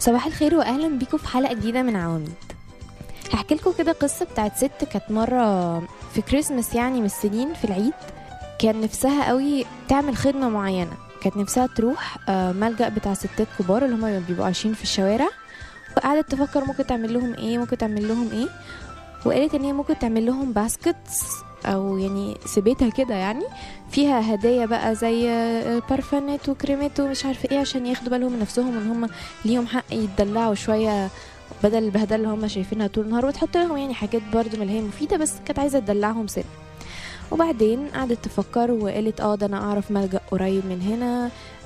صباح الخير واهلا بيكم في حلقه جديده من عواميد. هحكي لكم كده قصه بتاعت ست كانت مره في كريسمس، يعني من السنين في العيد، كان نفسها قوي تعمل خدمه معينه. كانت نفسها تروح ملجأ بتاع ستات كبار اللي هم بيبقوا عايشين في الشوارع، وقعدت تفكر ممكن تعمل لهم ايه وقالت ان هي ممكن تعمل لهم باسكتس او يعني سبيتها كده، يعني فيها هدايا بقى زي بارفانات وكريمات ومش عارفه ايه، عشان ياخدوا بالهم من نفسهم ان هم ليهم حق يتدلعوا شويه بدل البهدله اللي هم شايفينها طول النهار، وتحط لهم يعني حاجات برضو من اللي هي مفيده، بس كانت عايزه تدلعهم سن. وبعدين قعدت تفكر وقالت ده انا اعرف ملجأ قريب من هنا،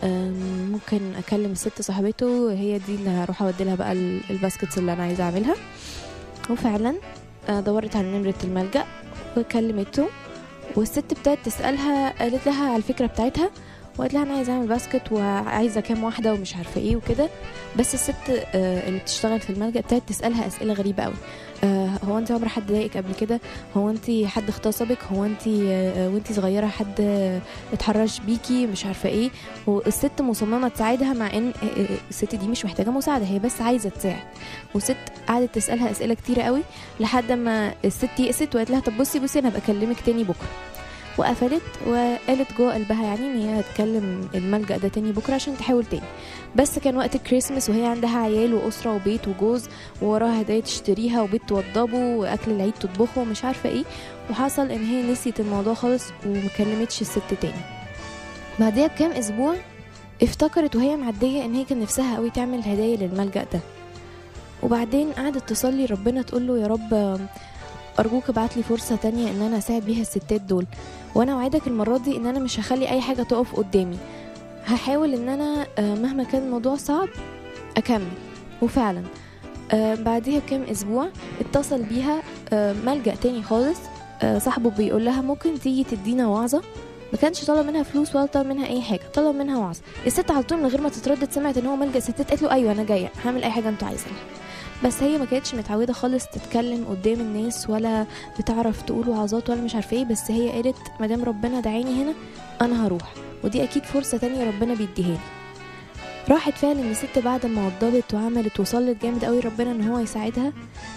ممكن اكلم الست صاحبته، هي دي اللي هروح اوديلها بقى الباسكتس اللي انا عايزه اعملها. وفعلا دورت على نمرة الملجأ وكلمته، والست ابتدت تسألها، قالت لها على الفكرة بتاعتها وقالت لها انا عايزه اعمل باسكت وعايزه كام واحده ومش عارفه ايه وكده. بس الست اللي بتشتغل في الملجأ ابتدت تسألها اسئله غريبه قوي. هو انت عمر حد ضايقك قبل كده؟ هو انت حد اغتصبك؟ هو انت وانت صغيره حد اتحرش بيكي؟ مش عارفه ايه. والست مصممه تساعدها، مع ان الست دي مش محتاجه مساعده، هي بس عايزه تساعد. والست قعدت تسألها اسئله كتيره قوي لحد ما الست يئست وقالت لها طب بصي انا هبقى اكلمك تاني بكره. وقفلت وقالت جوه قلبها يعني ان هي هتكلم الملجأ ده تاني بكره عشان تحاول تاني. بس كان وقت الكريسماس وهي عندها عيال واسره وبيت وجوز ووراها هدايا تشتريها وبيت توضبه واكل العيد تطبخه ومش عارفه ايه، وحصل ان هي نسيت الموضوع خالص ومكلمتش الست تاني. بعدها بكام اسبوع افتكرت وهي معديه ان هي كان نفسها قوي تعمل هدايا للملجأ ده. وبعدين قعدت تصلي ربنا، تقول له يا رب أرجوك ابعت لي فرصة تانية إن أنا أساعد بيها الستات دول، وأنا وعدك المرة دي إن أنا مش هخلي أي حاجة تقف قدامي، هحاول إن أنا مهما كان الموضوع صعب أكمل. وفعلا بعدها بكام أسبوع اتصل بيها ملجأ تاني خالص، صاحبه بيقول لها ممكن تيجي تدينا وعظة. ما كانش طلب منها فلوس ولا طلب منها أي حاجة، طلب منها وعظة. الست على طول من غير ما تتردد سمعت إن هو ملجأ ستات، قالت له أيوة أنا جاية هعمل أي حاجة أنتوا عايزينها. بس هي ما كانتش متعوده خالص تتكلم قدام الناس ولا بتعرف تقول وعظات ولا مش عارفه ايه، بس هي قالت مادام ربنا دعاني هنا انا هروح، ودي اكيد فرصه تانية ربنا بيديها لي. راحت فعلا الست بعد ما وضبت وعملت وصلت جامد قوي ربنا ان هو يساعدها،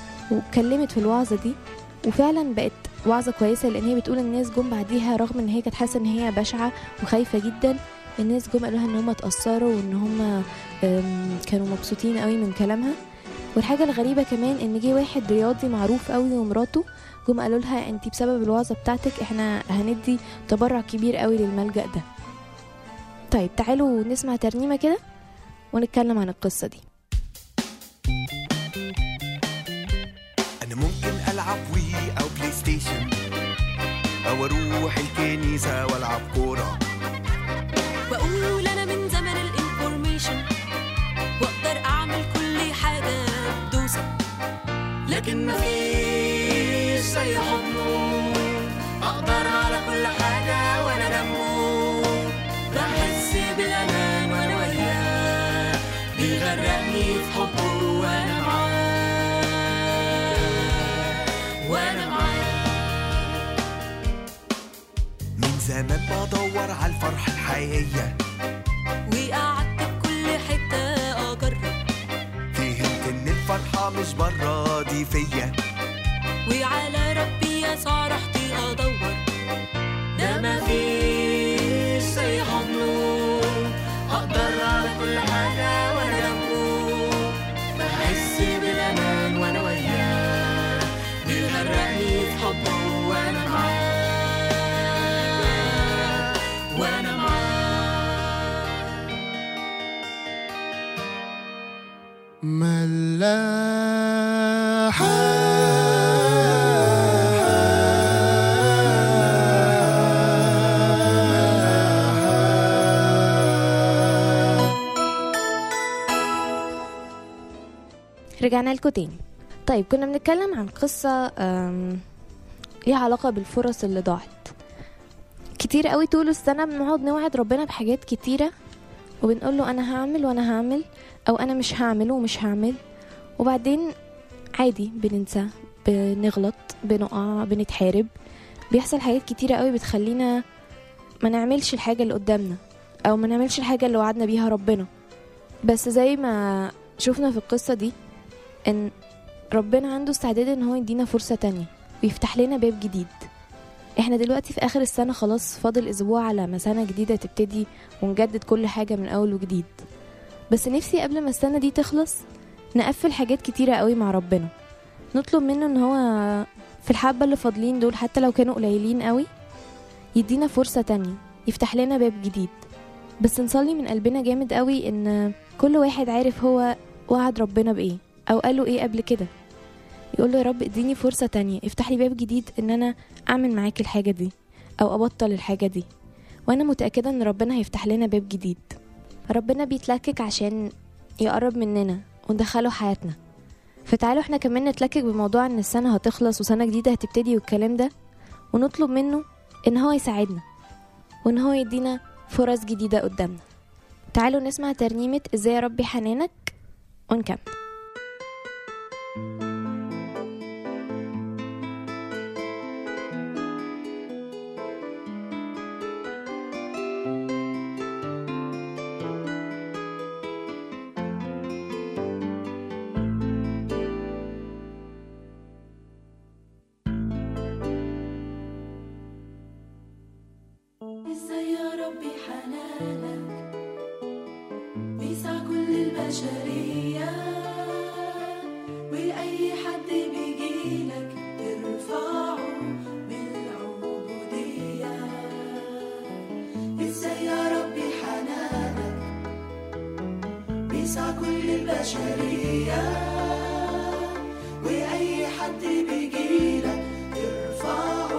واتكلمت في الوعظه دي، وفعلا بقت وعظه كويسه، لان هي بتقول الناس جم بعديها رغم ان هي كانت حاسه ان هي بشعه وخايفه جدا، الناس جم قالوا لها ان هم اتاثروا وان هم كانوا مبسوطين قوي من كلامها. والحاجة الغريبة كمان ان جه واحد رياضي معروف قوي ومراته جم قالوا لها انتي بسبب الوعظة بتاعتك احنا هندي تبرع كبير قوي للملجأ ده. طيب تعالوا نسمع ترنيمة كده ونتكلم عن القصة دي. انا ممكن العب وي او بلاي ستيشن، او اروح الكنيسة والعب كورة، واقول انا من زمن الانفورميشن واقدر اعمل كل حاجة بدوسة، لكن مفيش زي حضنه، اقدر على كل حاجة وانا جنبه، بحس بالامان وانا وياه، بيغرقني في حبه وانا معاه. من زمان بدور على الفرحة الحقيقية، وقعدت بكل حتة اجرب، فهمت ان الفرحة مش برا دي فيا، وعلى ربي يسوع رحت ادور، ده مفيش زي حضنه، اقدر على كل حاجة وانا جنبه، بحس بالامان وانا وياه، بيغرقني في حبه وانا معاه. رجعنا لكم تاني. طيب كنا بنتكلم عن قصة ليها علاقة بالفرص اللي ضاعت كتير قوي. طول السنة بنقعد نوعد ربنا بحاجات كتيرة وبنقول له انا هعمل وانا هعمل، او انا مش هعمل ومش هعمل، وبعدين عادي بننسى، بنغلط، بنقع، بنتحارب، بيحصل حاجات كتيرة قوي بتخلينا ما نعملش الحاجة اللي قدامنا او ما نعملش الحاجة اللي وعدنا بيها ربنا. بس زي ما شوفنا في القصة دي ان ربنا عنده استعداد ان هو يدينا فرصة تانية ويفتح لنا باب جديد. احنا دلوقتي في اخر السنة، خلاص فاضل اسبوع على ما سنة جديدة تبتدي ونجدد كل حاجة من اول وجديد. بس نفسي قبل ما السنة دي تخلص نقفل حاجات كتيرة قوي مع ربنا، نطلب منه ان هو في الحبة اللي فاضلين دول حتى لو كانوا قليلين قوي يدينا فرصة تانية، يفتح لنا باب جديد. بس نصلي من قلبنا جامد قوي ان كل واحد عارف هو وعد ربنا بايه او قاله ايه قبل كده، يقول له يا رب اديني فرصة تانية، افتح لي باب جديد ان انا اعمل معاك الحاجة دي او ابطل الحاجة دي. وانا متأكدة ان ربنا هيفتح لنا باب جديد. ربنا بيتلكك عشان يقرب مننا وندخله حياتنا. فتعالوا احنا كمان نتلكك بموضوع ان السنة هتخلص وسنة جديدة هتبتدي والكلام ده، ونطلب منه ان هو يساعدنا وان هو يدينا فرص جديدة قدامنا. تعالوا نسمع ترنيمة ازاي يا ربي حنانك ونكمل. ازاي يا ربي حنانك بيسع كل البشرية، وأي حد بيجيلك ترفعه بالعبودية. ازاي يا ربي حنانك بيسع كل البشرية، وأي حد بيجيلك ترفعه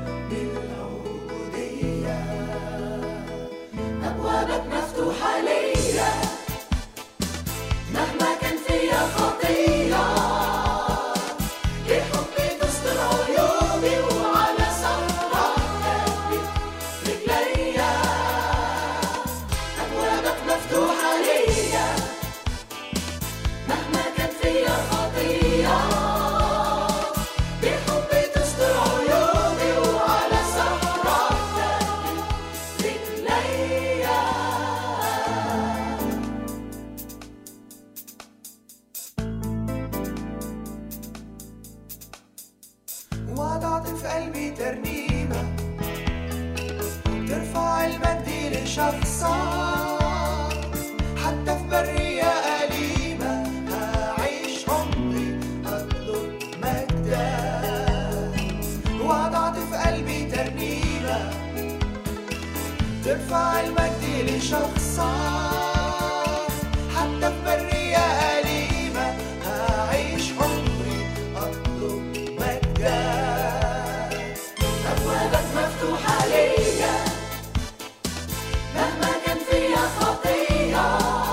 بالعبودية. أبوابك مفتوحة ليا مهما كان فيا خطية، بحبي تستر عيوبي وعلى صخرة تثبت رجليا. أبوابك مفتوحة ليا مهما كان فيا خطية، بحبي تستر عيوبي وعلى صخرة تثبت رجليا. وضعت في قلبي ترنيمة ترفع المجد لشخصك، حتى في برية أليمة هعيش عمري أطلب مجدك. وضعت في قلبي ترنيمة ترفع المجد لشخصك، حتى في برية أليمة هعيش عمري أطلب مجدك. أبوابك مفتوحة ليا مهما كان فيا خطية،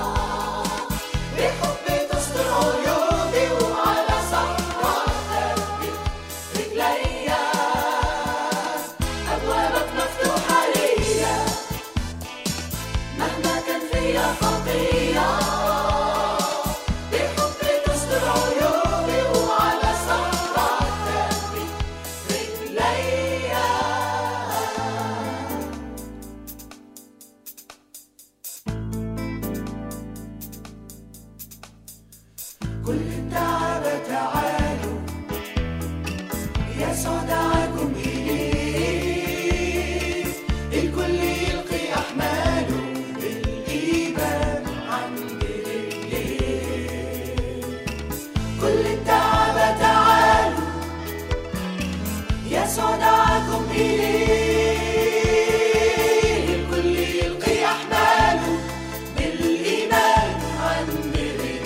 بحبي تستر عيوبي وعلى صخرة تثبت رجليا. أبوابك مفتوحة ليا مهما كان فيا خطية، بحبي تستر عيوبي وعلى صخرة تثبت رجليا. كل التعب تعالوا يسوع دعاكم إليه، الكل يلقي أحماله بالإيمان عند رجليه. كل التعب تعالوا يسوع دعاكم إليه، الكل يلقي أحماله بالإيمان عند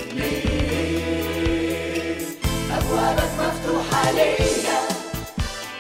رجليه. أبوابك مفتوحة ليا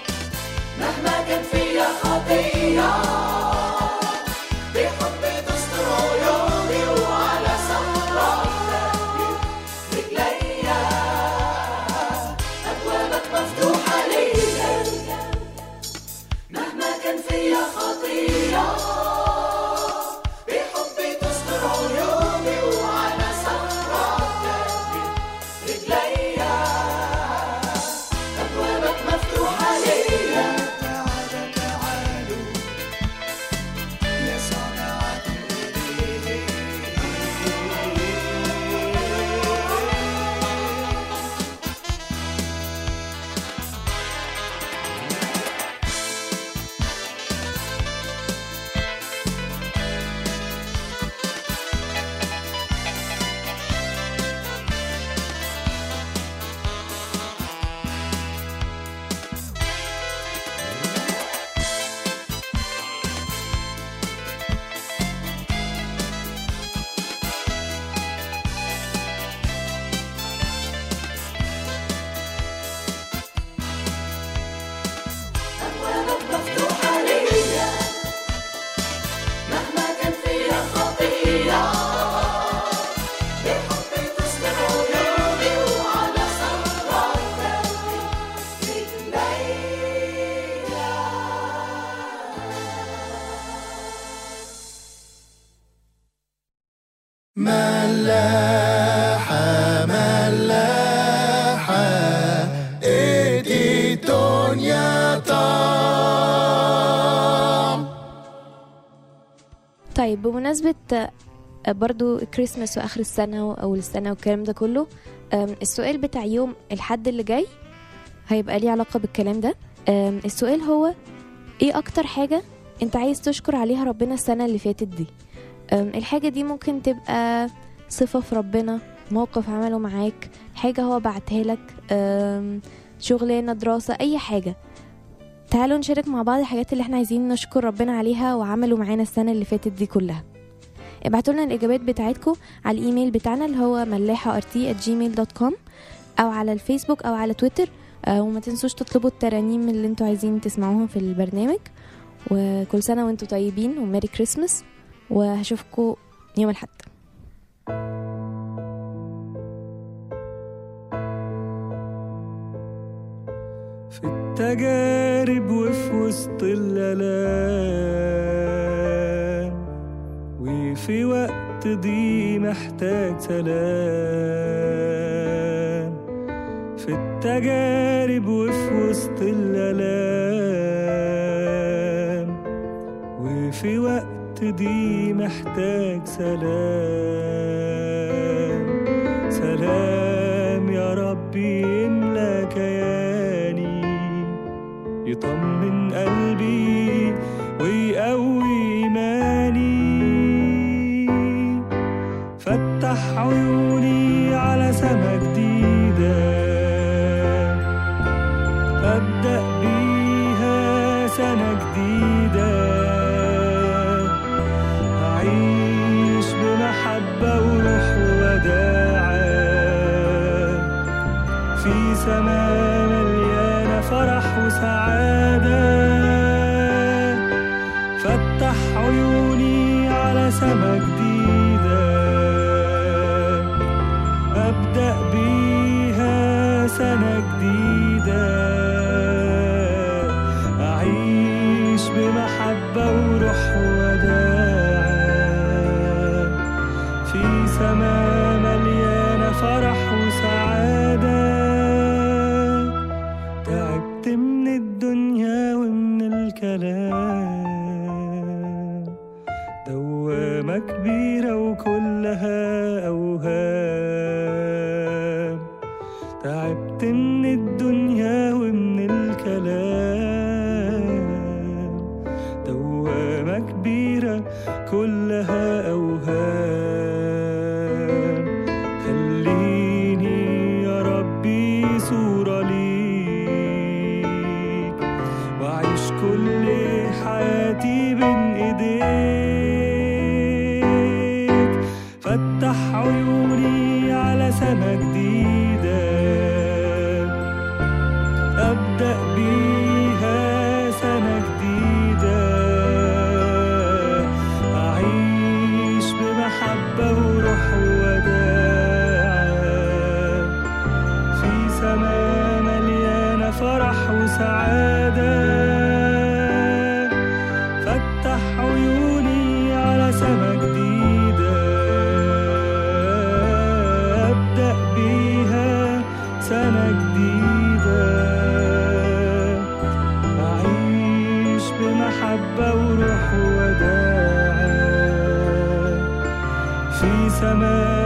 الدنيا طعم. طيب بمناسبة برضو كريسماس وآخر السنة وأول السنة والكلام ده كله، السؤال بتاع يوم الحد اللي جاي هيبقى ليه علاقة بالكلام ده. السؤال هو ايه أكتر حاجة انت عايز تشكر عليها ربنا السنة اللي فاتت دي؟ الحاجة دي ممكن تبقى صفة في ربنا، موقف عمله معاك، حاجة هو بعتها لك، شغلانة، دراسة، أي حاجة. تعالوا نشارك مع بعض الحاجات اللي احنا عايزين نشكر ربنا عليها وعملوا معانا السنة اللي فاتت دي كلها. ابعتوا لنا الإجابات بتاعتكم على الإيميل بتاعنا اللي هو ملاحة@gmail.com أو على الفيسبوك أو على تويتر. وما تنسوش تطلبوا الترانيم اللي انتوا عايزين تسمعوها في البرنامج. وكل سنة وانتوا طيبين وميري كريسمس، وهشوفكم يوم الحد. في التجارب وفي وسط الآلام، وفي وقت دي محتاج سلام. في التجارب وفي وسط الآلام، وفي وقت دي محتاج سلام. سلام يا ربي يملى كياني، يطمن قلبي ويقوي إيماني. فتح عيوني على سما جديدة أبدأ بيها سنة جديدة. أعيش بمحبة وروح وداعة في سماء مليانة فرح وسعادة. فتح عيوني على سما جديدة أبدأ بيها سنة جديدة. أعيش بمحبة وروح وداعة في سماء مليانة فرح وسعادة. تعبت من الدنيا ومن الكلام، دوامة كبيرة وكلها أوهام. تعبت من الدنيا ومن الكلام، دوامة كبيرة كلها أوهام. خليني يا ربي صورة ليك، وأعيش كل حياتي بين إيديك. فتح عيوني على سما جديدة أبدأ بيها سنة جديدة. أعيش بمحبة وروح وداعة في سماء مليانة فرح وسعادة. فتح عيوني على سما جديدة أبدأ بيها سنة جديدة. أعيش بمحبة وروح وداعة في سماء